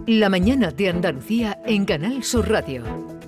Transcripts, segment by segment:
La mañana de Andalucía en Canal Sur Radio.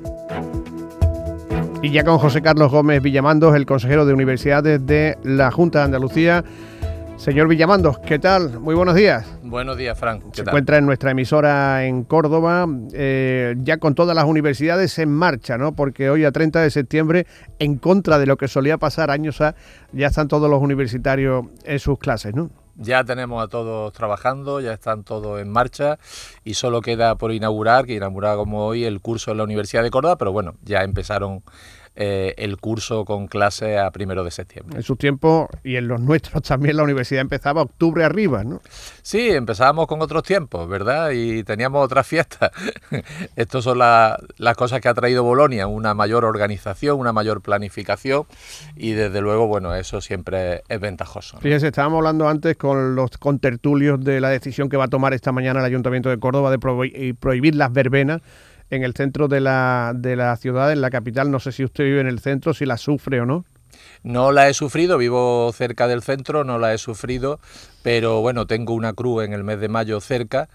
Y ya con José Carlos Gómez Villamandos, el consejero de Universidades de la Junta de Andalucía. Señor Villamandos, ¿qué tal? Muy buenos días. Buenos días, Frank. Se encuentra en nuestra emisora en Córdoba, ya con todas las universidades en marcha, ¿no? Porque hoy, a 30 de septiembre, en contra de lo que solía pasar años a, ya están todos los universitarios en sus clases, ¿no? Ya tenemos a todos trabajando, ya están todos en marcha y solo queda por inaugurar, que inauguraba como hoy el curso en la Universidad de Córdoba, pero bueno, ya empezaron el curso con clase a 1 de septiembre. En sus tiempos y en los nuestros también la universidad empezaba octubre arriba, ¿no? Sí, empezábamos con otros tiempos, ¿verdad? Y teníamos otras fiestas. Estas son las cosas que ha traído Bolonia, una mayor organización, una mayor planificación y desde luego, bueno, eso siempre es ventajoso, ¿no? Fíjese, estábamos hablando antes con los contertulios de la decisión que va a tomar esta mañana el Ayuntamiento de Córdoba de prohibir las verbenas en el centro de la ciudad, en la capital. No sé si usted vive en el centro, si la sufre o no. No la he sufrido, vivo cerca del centro, no la he sufrido, pero bueno, tengo una cruz en el mes de mayo cerca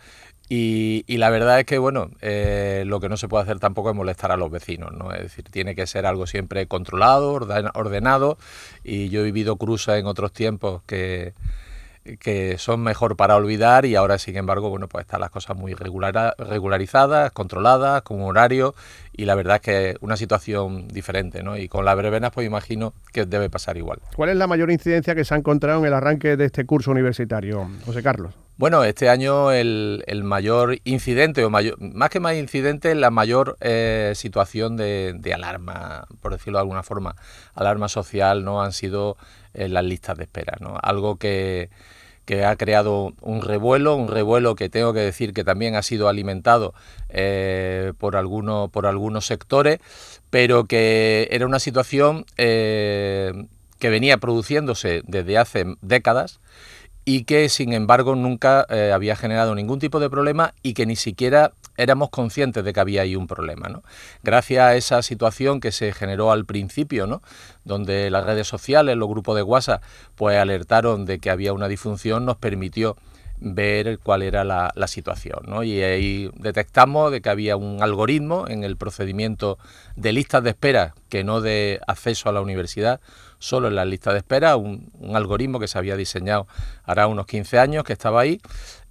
y la verdad es que, bueno, lo que no se puede hacer tampoco es molestar a los vecinos, ¿no? Es decir, tiene que ser algo siempre controlado, ordenado, y yo he vivido cruzas en otros tiempos que son mejor para olvidar y ahora, sin embargo, bueno, pues están las cosas muy regularizadas, controladas, con un horario y la verdad es que es una situación diferente, ¿no? Y con las verbenas pues imagino que debe pasar igual. ¿Cuál es la mayor incidencia que se ha encontrado en el arranque de este curso universitario, José Carlos? Bueno, este año el mayor incidente, o más que más incidente, la mayor situación de alarma, por decirlo de alguna forma, alarma social, ¿no? Han sido las listas de espera, ¿no? Algo que ha creado un revuelo que tengo que decir que también ha sido alimentado por algunos sectores, pero que era una situación que venía produciéndose desde hace décadas y que sin embargo nunca había generado ningún tipo de problema y que ni siquiera éramos conscientes de que había ahí un problema, ¿no? Gracias a esa situación que se generó al principio, ¿no? Donde las redes sociales, los grupos de WhatsApp, pues alertaron de que había una disfunción, nos permitió ver cuál era la situación, ¿no? Y ahí detectamos de que había un algoritmo en el procedimiento de listas de espera, que no de acceso a la universidad, solo en las listas de espera, un algoritmo que se había diseñado hará unos 15 años, que estaba ahí.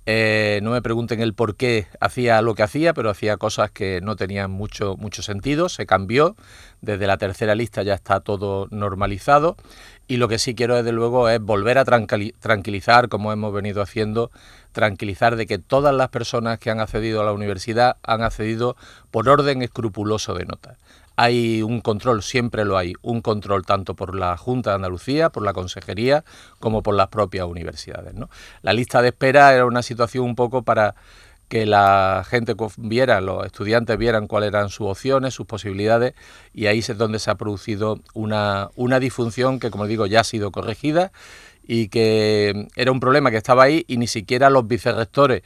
No me pregunten el por qué hacía lo que hacía, pero hacía cosas que no tenían mucho sentido. Se cambió, desde la tercera lista ya está todo normalizado y lo que sí quiero desde luego es volver a tranquilizar, como hemos venido haciendo, tranquilizar de que todas las personas que han accedido a la universidad han accedido por orden escrupuloso de notas. Hay un control, siempre lo hay, un control tanto por la Junta de Andalucía, por la Consejería, como por las propias universidades, ¿no? La lista de espera era una situación un poco para que la gente viera, los estudiantes vieran cuáles eran sus opciones, sus posibilidades, y ahí es donde se ha producido una disfunción que, como digo, ya ha sido corregida y que era un problema que estaba ahí y ni siquiera los vicerrectores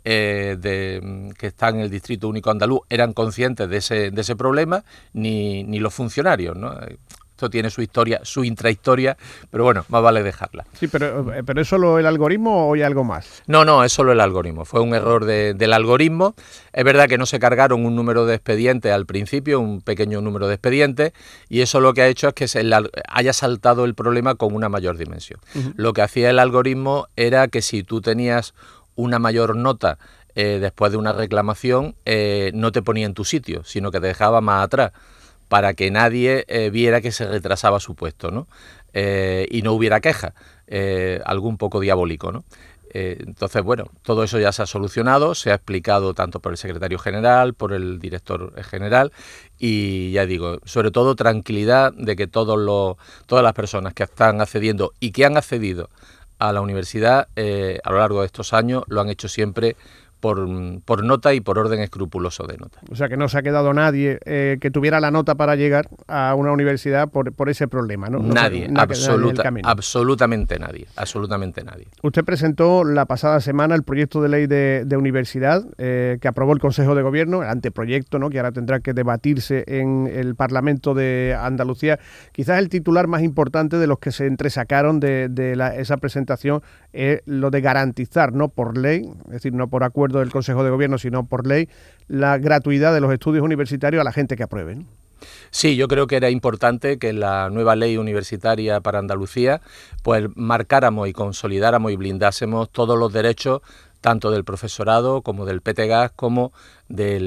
que están en el Distrito Único Andaluz eran conscientes de ese problema, ni los funcionarios, ¿no? Esto tiene su historia, su intrahistoria, pero bueno, más vale dejarla. Sí, pero ¿es solo el algoritmo o hay algo más? No, es solo el algoritmo. Fue un error del algoritmo. Es verdad que no se cargaron un número de expedientes al principio, un pequeño número de expedientes, y eso lo que ha hecho es que haya saltado el problema con una mayor dimensión. Uh-huh. Lo que hacía el algoritmo era que si tú tenías una mayor nota después de una reclamación, no te ponía en tu sitio, sino que te dejaba más atrás, para que nadie viera que se retrasaba su puesto, ¿no? Y no hubiera queja, algo un poco diabólico, ¿no? Entonces, bueno, todo eso ya se ha solucionado, se ha explicado tanto por el secretario general, por el director general y ya digo, sobre todo tranquilidad de que todas las personas que están accediendo y que han accedido a la universidad a lo largo de estos años lo han hecho siempre por nota y por orden escrupuloso de nota. O sea que no se ha quedado nadie que tuviera la nota para llegar a una universidad por ese problema, ¿no? Nadie, absolutamente nadie. Usted presentó la pasada semana el proyecto de ley de universidad que aprobó el Consejo de Gobierno, el anteproyecto, ¿no? Que ahora tendrá que debatirse en el Parlamento de Andalucía. Quizás el titular más importante de los que se entresacaron de esa presentación es lo de garantizar, no por ley, es decir, no por acuerdo del Consejo de Gobierno, sino por ley, la gratuidad de los estudios universitarios a la gente que apruebe, ¿no? Sí, yo creo que era importante que en la nueva ley universitaria para Andalucía pues marcáramos y consolidáramos y blindásemos todos los derechos tanto del profesorado como del PTGAS como de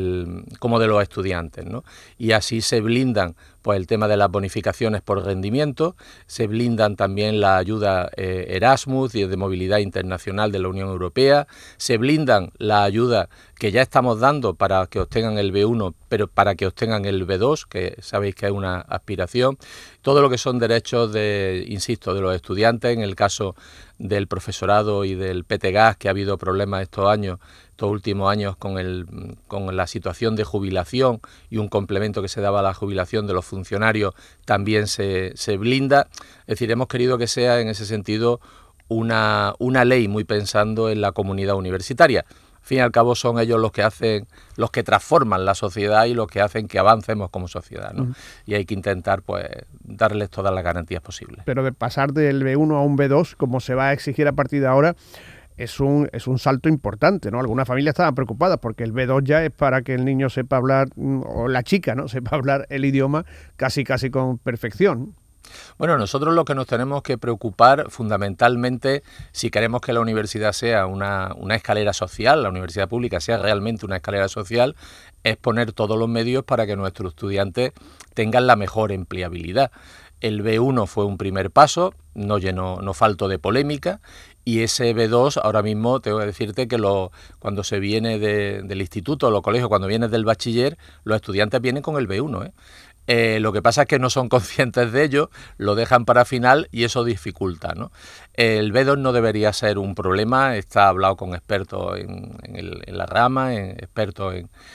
los estudiantes, ¿no? Y así se blindan pues el tema de las bonificaciones por rendimiento, se blindan también la ayuda Erasmus y de movilidad internacional de la Unión Europea, se blindan la ayuda que ya estamos dando para que obtengan el B1, pero para que obtengan el B2, que sabéis que es una aspiración, todo lo que son derechos insisto, de los estudiantes, en el caso del profesorado y del PTGAS, que ha habido problemas estos últimos años con la situación de jubilación y un complemento que se daba a la jubilación de los funcionarios, también se blinda. Es decir, hemos querido que sea en ese sentido una ley muy pensando en la comunidad universitaria. Al fin y al cabo son ellos los que transforman la sociedad y los que hacen que avancemos como sociedad, ¿no? Y hay que intentar pues darles todas las garantías posibles. Pero de pasar del B1 a un B2, como se va a exigir a partir de ahora, es un salto importante, ¿no? Algunas familias estaban preocupadas porque el B2 ya es para que el niño sepa hablar, o la chica, ¿no?, sepa hablar el idioma casi con perfección. Bueno, nosotros lo que nos tenemos que preocupar fundamentalmente, si queremos que la universidad sea una escalera social, la universidad pública sea realmente una escalera social, es poner todos los medios para que nuestros estudiantes tengan la mejor empleabilidad. El B1 fue un primer paso, no faltó de polémica, y ese B2 ahora mismo tengo que decirte que cuando se viene del instituto o los colegios, cuando vienes del bachiller, los estudiantes vienen con el B1, ¿eh? Lo que pasa es que no son conscientes de ello, lo dejan para final y eso dificulta, ¿no? El B2 no debería ser un problema, está hablado con expertos en la rama, expertos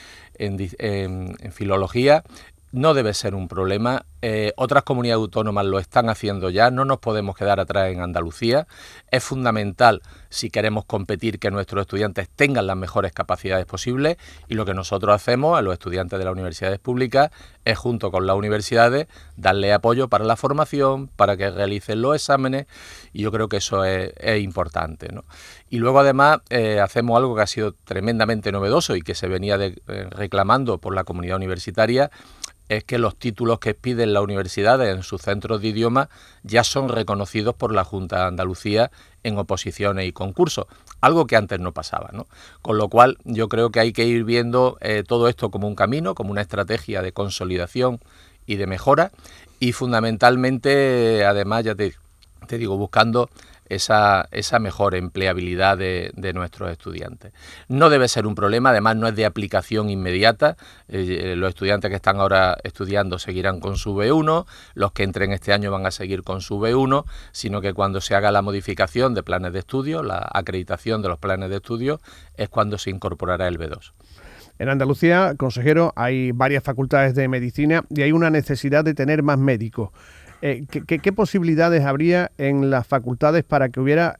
en filología. No debe ser un problema. Otras comunidades autónomas lo están haciendo ya, no nos podemos quedar atrás en Andalucía. Es fundamental, si queremos competir, que nuestros estudiantes tengan las mejores capacidades posibles, y lo que nosotros hacemos a los estudiantes de las universidades públicas es, junto con las universidades, darle apoyo para la formación, para que realicen los exámenes, y yo creo que eso es importante, ¿no? Y luego además hacemos algo que ha sido tremendamente novedoso y que se venía reclamando por la comunidad universitaria, es que los títulos que piden las universidades en sus centros de idioma ya son reconocidos por la Junta de Andalucía en oposiciones y concursos, algo que antes no pasaba, ¿no? Con lo cual yo creo que hay que ir viendo todo esto como un camino, como una estrategia de consolidación y de mejora, y fundamentalmente, además, ya te digo, buscando esa mejor empleabilidad de nuestros estudiantes. No debe ser un problema, además no es de aplicación inmediata. Los estudiantes que están ahora estudiando seguirán con su B1, los que entren este año van a seguir con su B1, sino que cuando se haga la modificación de planes de estudio, la acreditación de los planes de estudio, es cuando se incorporará el B2. En Andalucía, consejero, hay varias facultades de medicina y hay una necesidad de tener más médicos. ¿Qué posibilidades habría en las facultades para que hubiera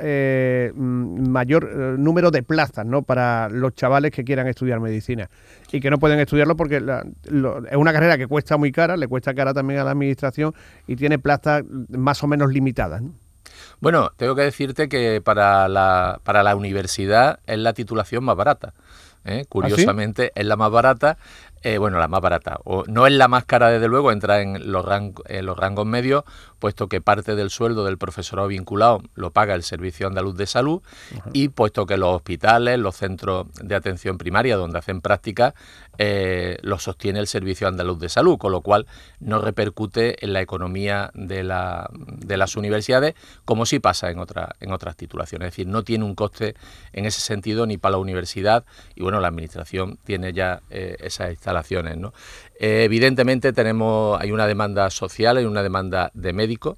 mayor número de plazas, ¿no?, para los chavales que quieran estudiar medicina y que no pueden estudiarlo porque es una carrera que cuesta muy cara, le cuesta cara también a la administración y tiene plazas más o menos limitadas, ¿no? Bueno, tengo que decirte que para la universidad es la titulación más barata. Curiosamente, ¿ah, sí? Es la más barata. La más barata, o no es la más cara, desde luego, entra en los rangos medios, puesto que parte del sueldo del profesorado vinculado lo paga el Servicio Andaluz de Salud. Uh-huh. Y puesto que los hospitales, los centros de atención primaria donde hacen prácticas, los sostiene el Servicio Andaluz de Salud, con lo cual no repercute en la economía de las universidades, como sí pasa en otras titulaciones. Es decir, no tiene un coste en ese sentido ni para la universidad, y bueno, la administración tiene ya esas instalaciones, ¿no? Evidentemente hay una demanda social, hay una demanda de médicos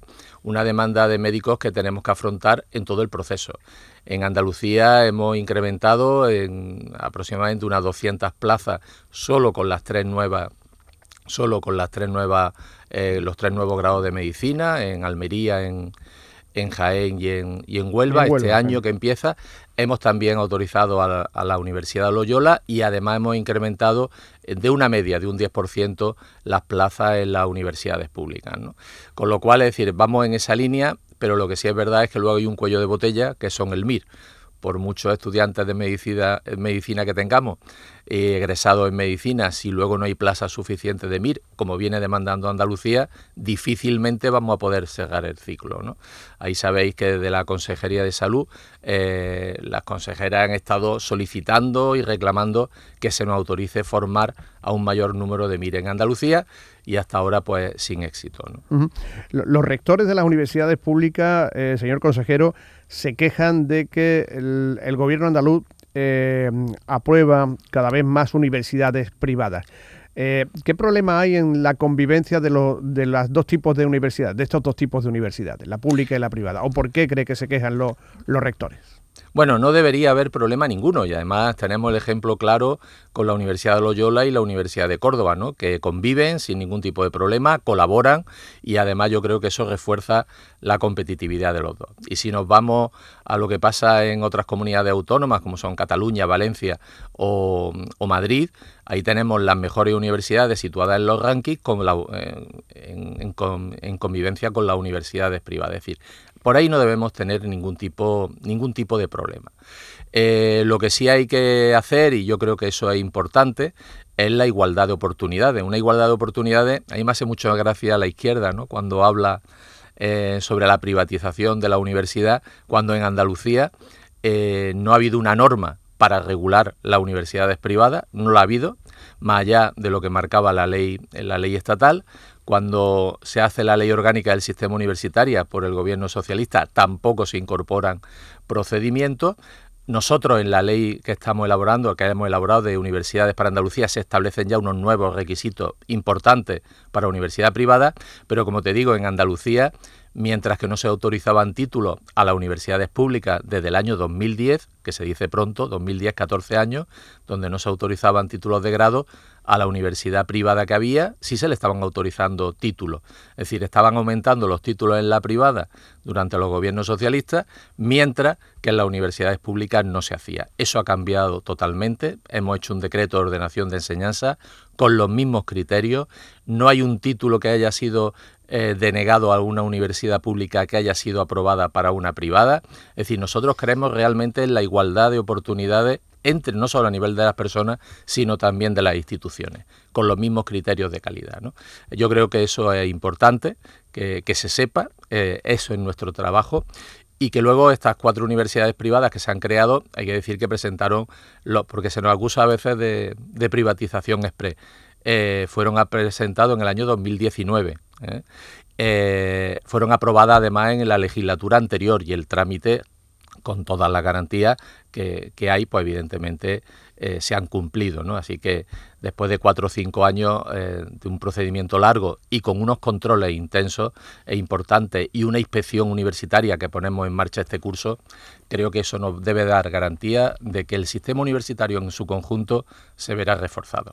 que tenemos que afrontar en todo el proceso. En Andalucía hemos incrementado en aproximadamente unas 200 plazas solo con los tres nuevos grados de medicina, en Almería, en Jaén y en Huelva. Este año que empieza hemos también autorizado a la Universidad de Loyola, y además hemos incrementado de una media de un 10% las plazas en las universidades públicas, ¿no? Con lo cual, es decir, vamos en esa línea, pero lo que sí es verdad es que luego hay un cuello de botella que son el MIR. Por muchos estudiantes de medicina que tengamos, egresados en medicina, si luego no hay plazas suficientes de MIR, como viene demandando Andalucía, difícilmente vamos a poder cerrar el ciclo, ¿no? Ahí sabéis que desde la Consejería de Salud, las consejeras han estado solicitando y reclamando que se nos autorice formar a un mayor número de MIR en Andalucía, y hasta ahora pues sin éxito, ¿no? Uh-huh. Los rectores de las universidades públicas, señor consejero, se quejan de que el gobierno andaluz aprueba cada vez más universidades privadas. ¿Qué problema hay en la convivencia de los dos tipos de universidades, de estos dos tipos de universidades, la pública y la privada? ¿O por qué cree que se quejan los rectores? Bueno, no debería haber problema ninguno, y además tenemos el ejemplo claro con la Universidad de Loyola y la Universidad de Córdoba, ¿no? Que conviven sin ningún tipo de problema, colaboran, y además yo creo que eso refuerza la competitividad de los dos. Y si nos vamos a lo que pasa en otras comunidades autónomas, como son Cataluña, Valencia o Madrid, ahí tenemos las mejores universidades situadas en los rankings en convivencia con las universidades privadas. Es decir, por ahí no debemos tener ningún tipo de problema. Lo que sí hay que hacer, y yo creo que eso es importante, es la igualdad de oportunidades. Una igualdad de oportunidades, a mí me hace mucha gracia a la izquierda, ¿no?, cuando habla sobre la privatización de la universidad, cuando en Andalucía no ha habido una norma para regular las universidades privadas, no la ha habido, más allá de lo que marcaba la ley estatal. Cuando se hace la ley orgánica del sistema universitario por el gobierno socialista, tampoco se incorporan procedimientos. Nosotros en la ley que estamos elaborando, que hemos elaborado de universidades para Andalucía, se establecen ya unos nuevos requisitos importantes para universidad privada, pero como te digo, en Andalucía, mientras que no se autorizaban títulos a las universidades públicas desde el año 2010, que se dice pronto, 2010, 14 años, donde no se autorizaban títulos de grado, a la universidad privada que había sí se le estaban autorizando títulos. Es decir, estaban aumentando los títulos en la privada durante los gobiernos socialistas, mientras que en las universidades públicas no se hacía. Eso ha cambiado totalmente. Hemos hecho un decreto de ordenación de enseñanza con los mismos criterios. No hay un título que haya sido denegado a una universidad pública que haya sido aprobada para una privada. Es decir, nosotros creemos realmente en la igualdad de oportunidades no solo a nivel de las personas, sino también de las instituciones, con los mismos criterios de calidad, ¿no? Yo creo que eso es importante, que se sepa, eso es nuestro trabajo, y que luego estas 4 universidades privadas que se han creado, hay que decir que presentaron, porque se nos acusa a veces de privatización exprés, fueron presentados en el año 2019, fueron aprobadas además en la legislatura anterior, y el trámite, con todas las garantías que hay, pues evidentemente se han cumplido, ¿no? Así que después de 4 o 5 años de un procedimiento largo y con unos controles intensos e importantes y una inspección universitaria que ponemos en marcha este curso, creo que eso nos debe dar garantía de que el sistema universitario en su conjunto se verá reforzado.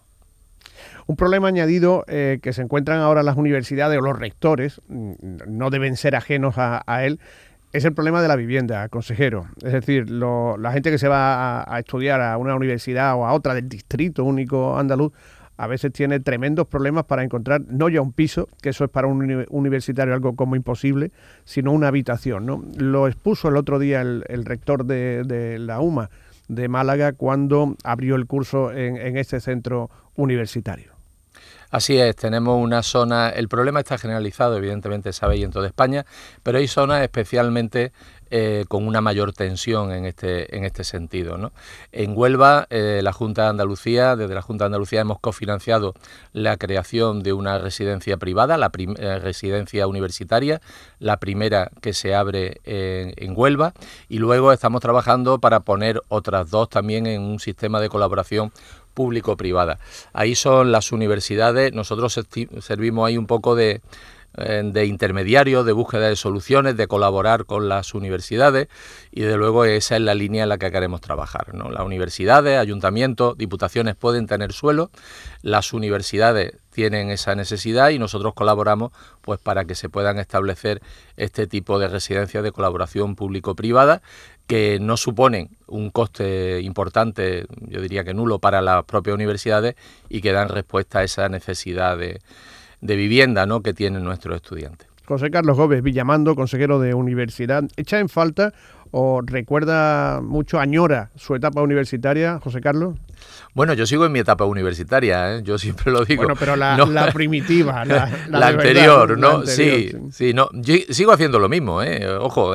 Un problema añadido que se encuentran ahora las universidades o los rectores, no deben ser ajenos a él, es el problema de la vivienda, consejero. Es decir, la gente que se va a estudiar a una universidad o a otra del distrito único andaluz, a veces tiene tremendos problemas para encontrar no ya un piso, que eso es para un universitario algo como imposible, sino una habitación, ¿no? Lo expuso el otro día el rector de la UMA de Málaga cuando abrió el curso en este centro universitario. Así es, tenemos una zona, el problema está generalizado, evidentemente sabéis, en toda España, pero hay zonas especialmente con una mayor tensión en este sentido, ¿no? En Huelva, desde la Junta de Andalucía hemos cofinanciado la creación de una residencia privada, la residencia universitaria, la primera que se abre en Huelva, y luego estamos trabajando para poner otras 2 también en un sistema de colaboración público-privada. Ahí son las universidades, nosotros servimos ahí un poco de intermediarios, de búsqueda de soluciones, de colaborar con las universidades, y de luego esa es la línea en la que queremos trabajar, ¿no? Las universidades, ayuntamientos, diputaciones pueden tener suelo, las universidades tienen esa necesidad y nosotros colaboramos pues para que se puedan establecer este tipo de residencias de colaboración público-privada que no suponen un coste importante, yo diría que nulo, para las propias universidades y que dan respuesta a esa necesidad de vivienda, ¿no?, que tienen nuestros estudiantes. José Carlos Gómez Villamando, consejero de universidad, ¿echa en falta o recuerda mucho, añora su etapa universitaria, José Carlos? Bueno, yo sigo en mi etapa universitaria, ¿eh? Yo siempre lo digo. Bueno, pero la primitiva, la anterior, verdad, ¿no? la anterior, sí, no. Yo sigo haciendo lo mismo, ojo,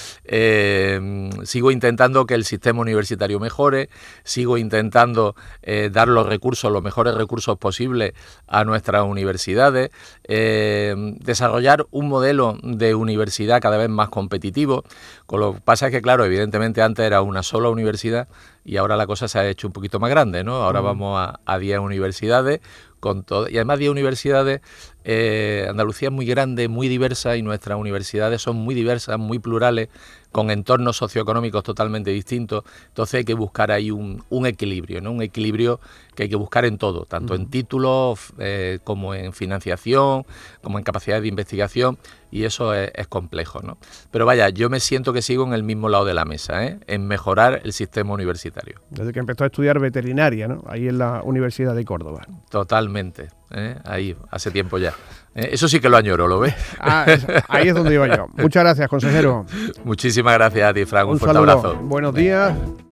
sigo intentando que el sistema universitario mejore, sigo intentando dar los recursos, los mejores recursos posibles a nuestras universidades, desarrollar un modelo de universidad cada vez más competitivo. Con lo que pasa es que, claro, evidentemente antes era una sola universidad y ahora la cosa se ha hecho un poquito más grande, ¿no? Ahora vamos a 10 universidades con todo, y además 10 universidades. Andalucía es muy grande, muy diversa, y nuestras universidades son muy diversas, muy plurales, con entornos socioeconómicos totalmente distintos. Entonces hay que buscar ahí un equilibrio, ¿no? Un equilibrio que hay que buscar en todo, tanto en títulos como en financiación, como en capacidades de investigación, y eso es complejo, ¿no? Pero vaya, yo me siento que sigo en el mismo lado de la mesa, en mejorar el sistema universitario. Desde que empezó a estudiar veterinaria, ¿no? Ahí en la Universidad de Córdoba. Totalmente, ahí, hace tiempo ya. Eso sí que lo añoro, ¿lo ves? Ahí es donde iba yo. Muchas gracias, consejero. Muchísimas gracias a ti, Frank. Un fuerte saludo. abrazo. Buenos días.